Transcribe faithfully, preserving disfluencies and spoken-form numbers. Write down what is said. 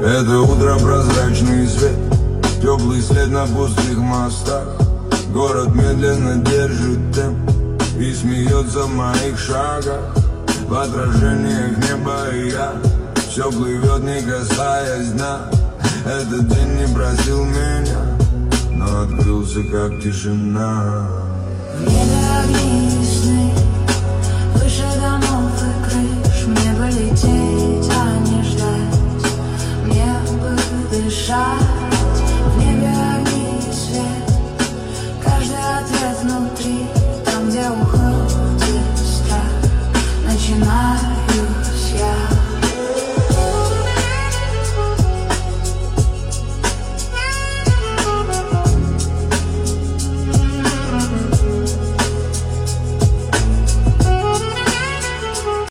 Это утро, прозрачный свет, теплый след на пустых мостах. Город медленно держит темп и смеется в моих шагах. В отражениях неба и я, все плывет, не касаясь дна. Этот день не просил меня, но открылся как тишина. В небе огни и сны, выше домов и крыш. Мне бы лететь, а не ждать, мне бы дышать. В небе огни и свет, каждый ответ внутри. Там, где уходит страх, начинает